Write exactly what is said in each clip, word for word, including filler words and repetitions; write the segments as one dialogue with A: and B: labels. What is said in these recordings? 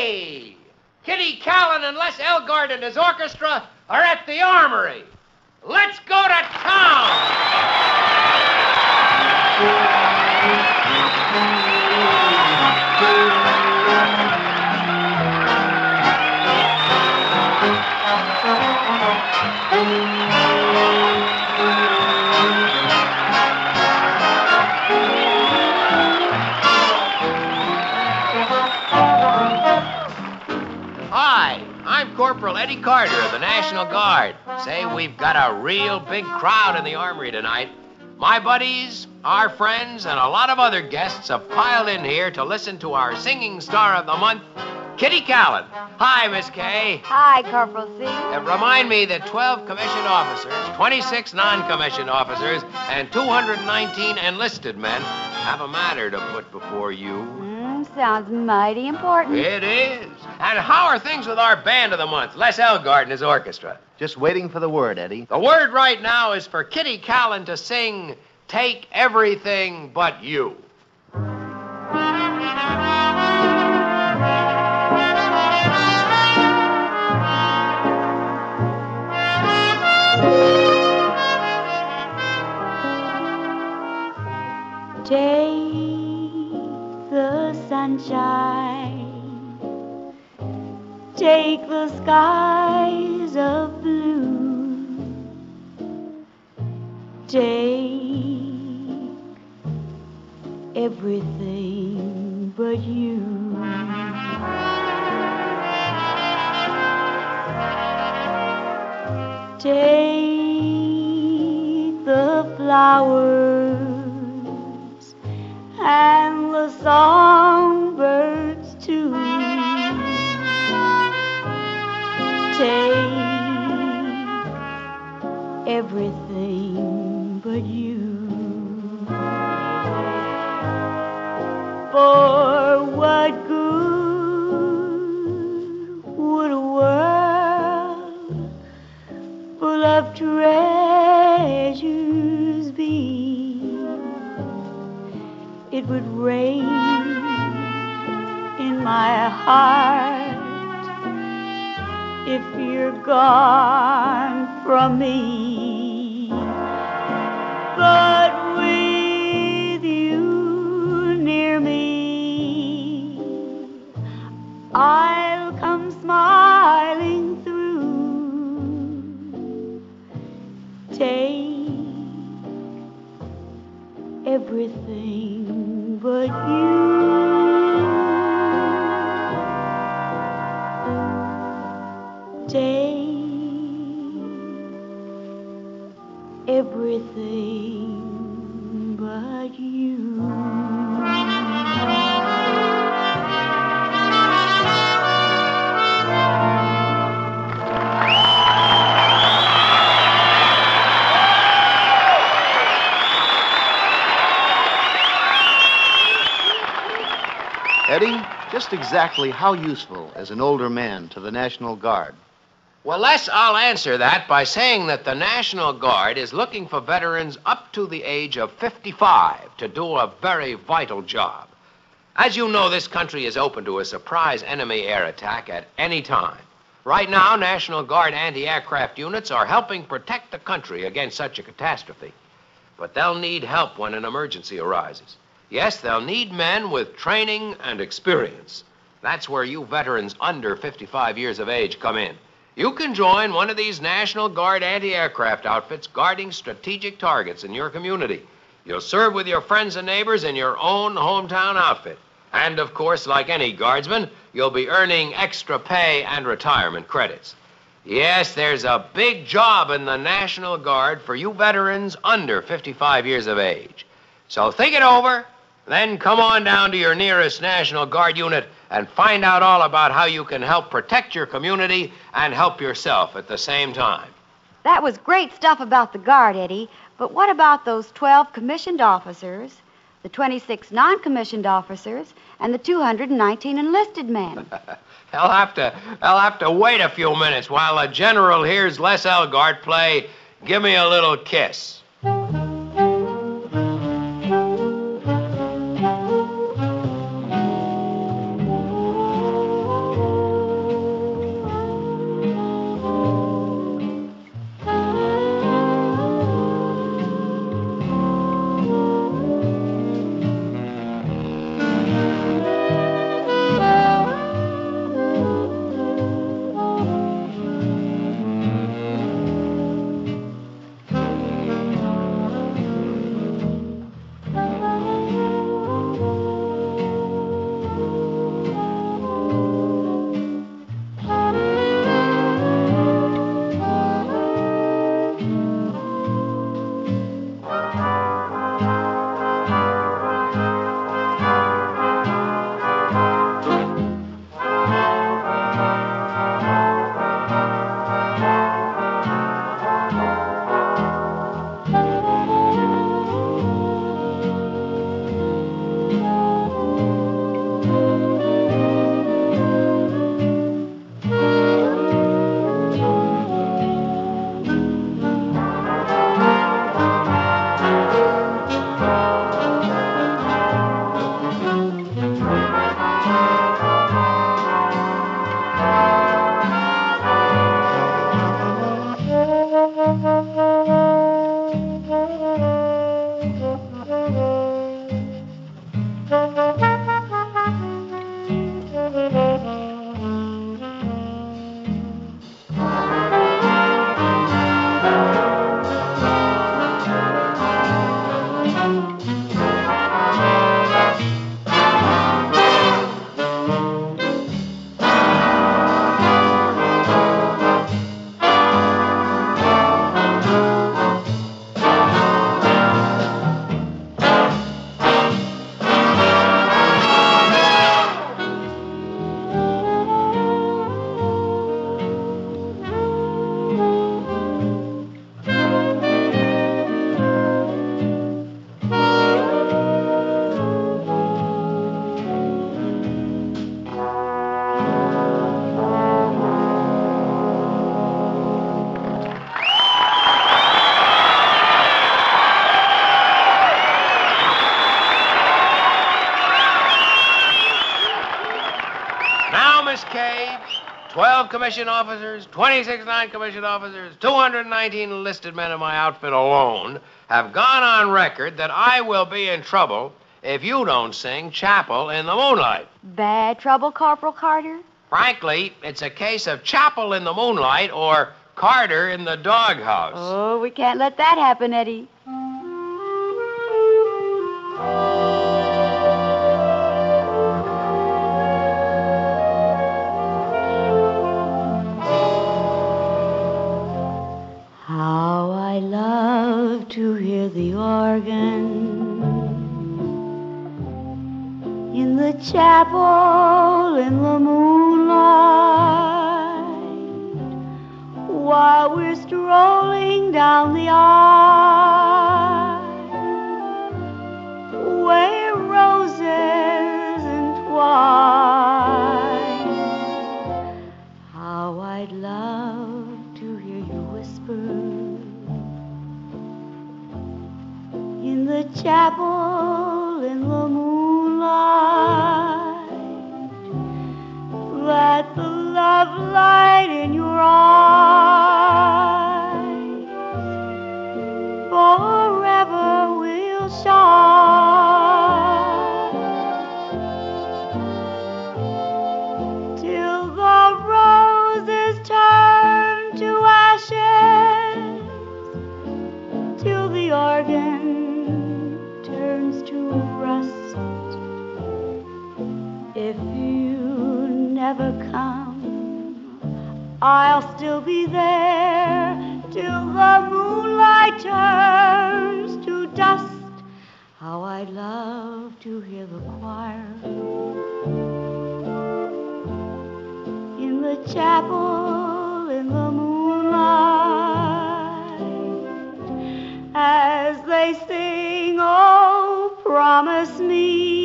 A: Hey! Kitty Callan and Les Elgard and his orchestra are at the Armory. Let's go to Hi, I'm Corporal Eddie Carter of the National Guard. Say, we've got a real big crowd in the Armory tonight. My buddies, our friends, and a lot of other guests have piled in here to listen to our singing star of the month, Kitty Callan. Hi, Miss Kay.
B: Hi, Corporal C.
A: Uh, remind me that twelve commissioned officers, twenty-six non-commissioned officers, and two hundred nineteen enlisted men have a matter to put before you.
B: Mm, sounds mighty important.
A: It is. And how are things with our band of the month, Les Elgard and his orchestra?
C: Just waiting for the word, Eddie.
A: The word right now is for Kitty Callan to sing Take Everything But You.
B: Take the sunshine, take the skies of blue, take everything but you. Take the flowers and the songbirds too. Take everything but you. For what good would a world full of treasures be? It would rain in my heart if you're gone from me. But with you near me, I'll come smiling through. Take everything but you. Take everything but you.
C: Eddie, just exactly how useful is an older man to the National Guard?
A: Well, Les, I'll answer that by saying that the National Guard is looking for veterans up to the age of fifty-five to do a very vital job. As you know, this country is open to a surprise enemy air attack at any time. Right now, National Guard anti-aircraft units are helping protect the country against such a catastrophe. But they'll need help when an emergency arises. Yes, they'll need men with training and experience. That's where you veterans under fifty-five years of age come in. You can join one of these National Guard anti-aircraft outfits guarding strategic targets in your community. You'll serve with your friends and neighbors in your own hometown outfit. And, of course, like any guardsman, you'll be earning extra pay and retirement credits. Yes, there's a big job in the National Guard for you veterans under fifty-five years of age. So think it over, then come on down to your nearest National Guard unit and find out all about how you can help protect your community and help yourself at the same time.
B: That was great stuff about the Guard, Eddie. But what about those twelve commissioned officers, the twenty-six non-commissioned officers, and the two hundred nineteen enlisted men?
A: I'll have to, I'll have to wait a few minutes while the general hears Les Elgard play Give Me a Little Kiss. Miss Kay, twelve commissioned officers, twenty-six non-commissioned officers, two hundred nineteen enlisted men in my outfit alone have gone on record that I will be in trouble if you don't sing Chapel in the Moonlight.
B: Bad trouble, Corporal Carter?
A: Frankly, it's a case of Chapel in the Moonlight or Carter in the Doghouse.
B: Oh, we can't let that happen, Eddie. How I love to hear the organ in the chapel in the moonlight, while we're strolling down the aisle, where roses entwine. How I'd love to hear you whisper in the chapel in the moonlight, that the love light in your eyes forever will shine, till the roses turn to ashes, till the organ turns to rust. If you never come, I'll still be there till the moonlight turns to dust. How I'd love to hear the choir in the chapel in the moonlight, as they sing, oh, promise me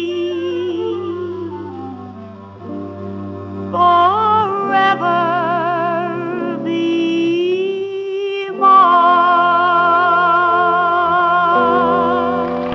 B: forever be mine.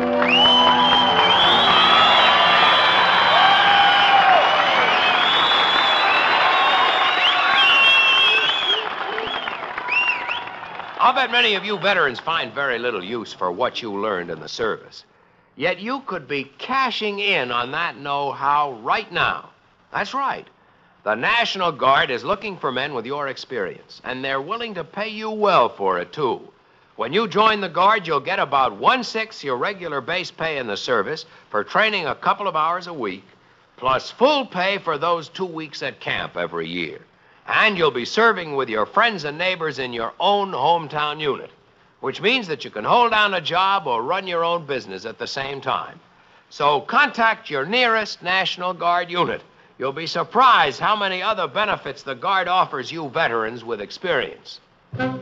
A: I'll bet many of you veterans find very little use for what you learned in the service. Yet you could be cashing in on that know-how right now. That's right. The National Guard is looking for men with your experience, and they're willing to pay you well for it, too. When you join the Guard, you'll get about one-sixth your regular base pay in the service for training a couple of hours a week, plus full pay for those two weeks at camp every year. And you'll be serving with your friends and neighbors in your own hometown unit, which means that you can hold down a job or run your own business at the same time. So contact your nearest National Guard unit. You'll be surprised how many other benefits the Guard offers you veterans with experience. A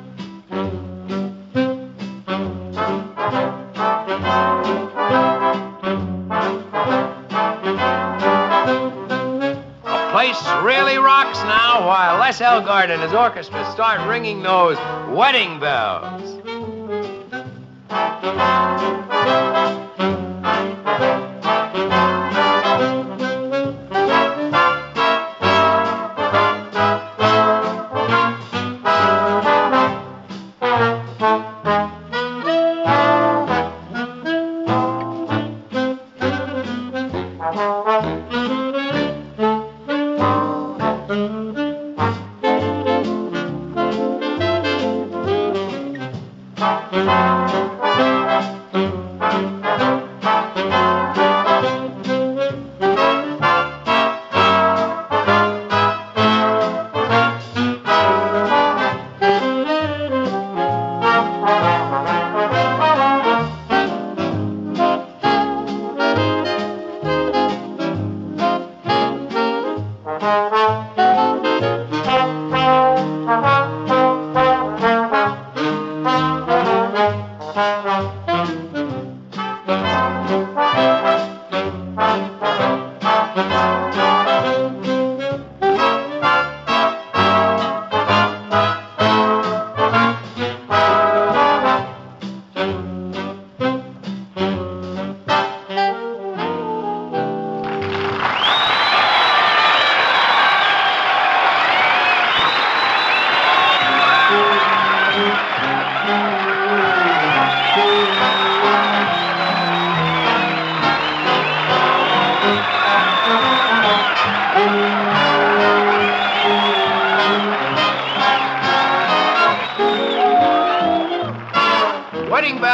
A: place really rocks now while Les Elgart and his orchestra start ringing those wedding bells.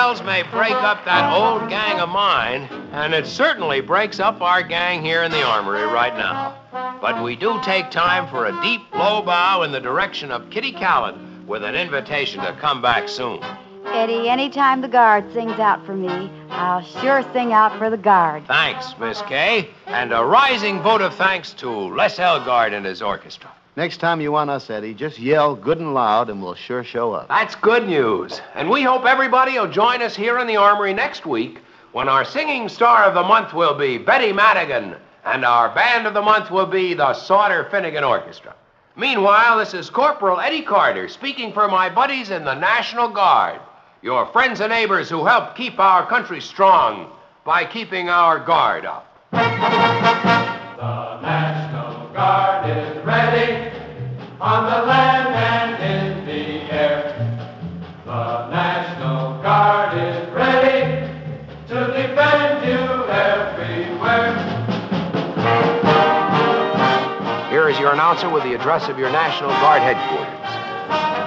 A: bells may break up that old gang of mine, and it certainly breaks up our gang here in the armory right now. But we do take time for a deep, low bow in the direction of Kitty Callan with an invitation to come back soon.
B: Eddie, anytime the Guard sings out for me, I'll sure sing out for the Guard.
A: Thanks, Miss Kay. And a rising vote of thanks to Les Elgard and his orchestra.
C: Next time you want us, Eddie, just yell good and loud and we'll sure show up.
A: That's good news. And we hope everybody will join us here in the Armory next week when our singing star of the month will be Betty Madigan and our band of the month will be the Sauter Finnegan Orchestra. Meanwhile, this is Corporal Eddie Carter speaking for my buddies in the National Guard, your friends and neighbors who help keep our country strong by keeping our guard up.
D: The National Guard is ready on the land and in the air. The National Guard is ready to defend you everywhere.
A: Here is your announcer with the address of your National Guard headquarters.